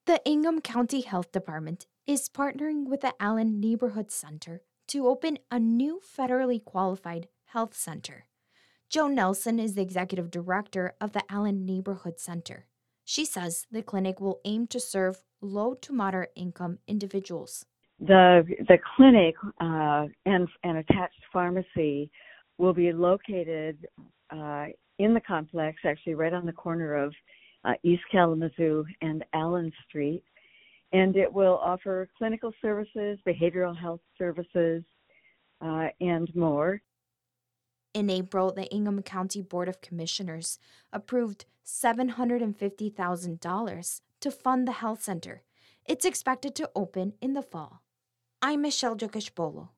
The Ingham County Health Department is partnering with the Allen Neighborhood Center to open a new federally qualified health center. Joan Nelson is the executive director of the Allen Neighborhood Center. She says the clinic will aim to serve low to moderate income individuals. The clinic and attached pharmacy will be located in the complex, actually right on the corner of East Kalamazoo and Allen Street, and it will offer clinical services, behavioral health services, and more. In April, the Ingham County Board of Commissioners approved $750,000 to fund the health center. It's expected to open in the fall. I'm Michelle Jokeshbolo.